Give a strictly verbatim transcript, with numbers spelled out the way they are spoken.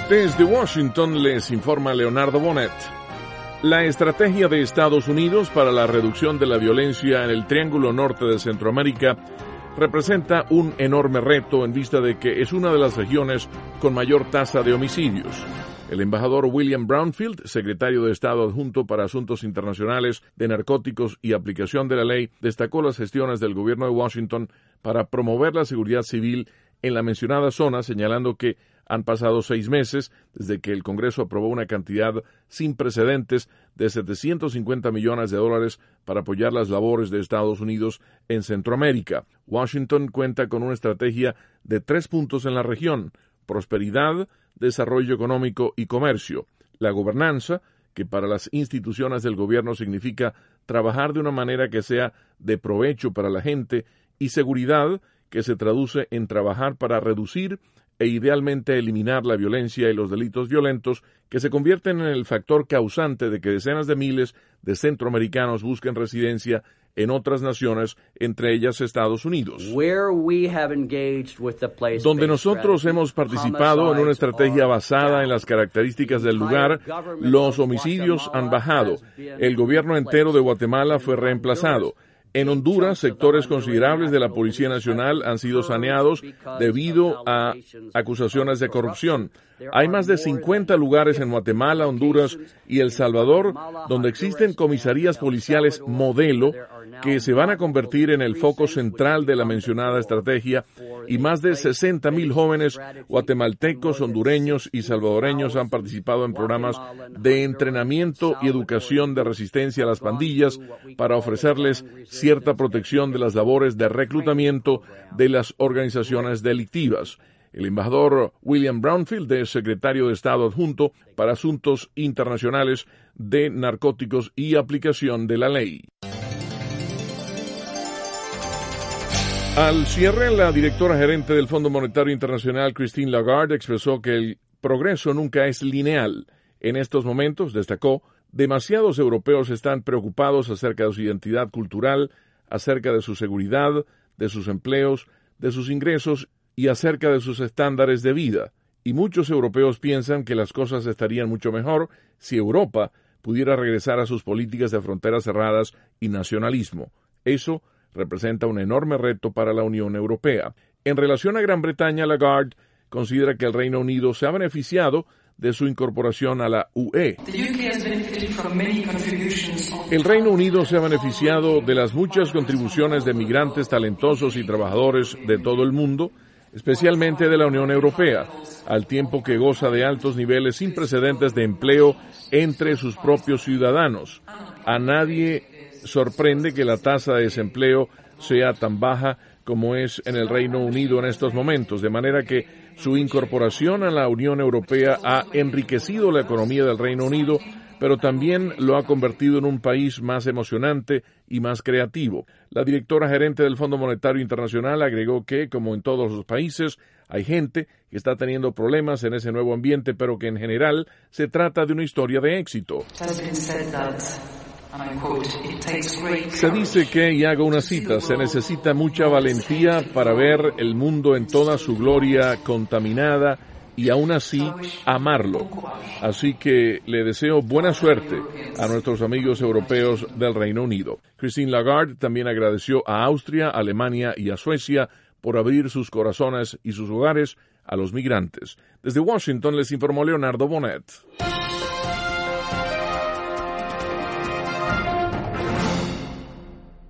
Desde Washington les informa Leonardo Bonet. La estrategia de Estados Unidos para la reducción de la violencia en el Triángulo Norte de Centroamérica representa un enorme reto en vista de que es una de las regiones con mayor tasa de homicidios. El embajador William Brownfield, secretario de Estado adjunto para Asuntos Internacionales de Narcóticos y Aplicación de la Ley, destacó las gestiones del gobierno de Washington para promover la seguridad civil en la mencionada zona, señalando que han pasado seis meses desde que el Congreso aprobó una cantidad sin precedentes de setecientos cincuenta millones de dólares para apoyar las labores de Estados Unidos en Centroamérica. Washington cuenta con una estrategia de tres puntos en la región: prosperidad, desarrollo económico y comercio. La gobernanza, que para las instituciones del gobierno significa trabajar de una manera que sea de provecho para la gente, y seguridad, que se traduce en trabajar para reducir e idealmente eliminar la violencia y los delitos violentos que se convierten en el factor causante de que decenas de miles de centroamericanos busquen residencia en otras naciones, entre ellas Estados Unidos. Donde nosotros hemos participado en una estrategia basada en las características del lugar, los homicidios han bajado. El gobierno entero de Guatemala fue reemplazado. En Honduras, sectores considerables de la Policía Nacional han sido saneados debido a acusaciones de corrupción. Hay más de cincuenta lugares en Guatemala, Honduras y El Salvador donde existen comisarías policiales modelo que se van a convertir en el foco central de la mencionada estrategia, y más de sesenta mil jóvenes guatemaltecos, hondureños y salvadoreños han participado en programas de entrenamiento y educación de resistencia a las pandillas para ofrecerles cierta protección de las labores de reclutamiento de las organizaciones delictivas. El embajador William Brownfield es secretario de Estado adjunto para Asuntos Internacionales de Narcóticos y Aplicación de la Ley. Al cierre, la directora gerente del Fondo Monetario Internacional, Christine Lagarde, expresó que el progreso nunca es lineal. En estos momentos, destacó, demasiados europeos están preocupados acerca de su identidad cultural, acerca de su seguridad, de sus empleos, de sus ingresos y acerca de sus estándares de vida. Y muchos europeos piensan que las cosas estarían mucho mejor si Europa pudiera regresar a sus políticas de fronteras cerradas y nacionalismo. Eso representa un enorme reto para la Unión Europea. En relación a Gran Bretaña, Lagarde considera que el Reino Unido se ha beneficiado de su incorporación a la U E. El Reino Unido se ha beneficiado de las muchas contribuciones de migrantes talentosos y trabajadores de todo el mundo, especialmente de la Unión Europea, al tiempo que goza de altos niveles sin precedentes de empleo entre sus propios ciudadanos. A nadie sorprende que la tasa de desempleo sea tan baja como es en el Reino Unido en estos momentos, de manera que su incorporación a la Unión Europea ha enriquecido la economía del Reino Unido, pero también lo ha convertido en un país más emocionante y más creativo. La directora gerente del Fondo Monetario Internacional agregó que, como en todos los países, hay gente que está teniendo problemas en ese nuevo ambiente, pero que en general se trata de una historia de éxito. Se dice que, y hago una cita, se necesita mucha valentía para ver el mundo en toda su gloria contaminada y aún así amarlo. Así que le deseo buena suerte a nuestros amigos europeos del Reino Unido. Christine Lagarde también agradeció a Austria, Alemania y a Suecia por abrir sus corazones y sus hogares a los migrantes. Desde Washington les informó Leonardo Bonet.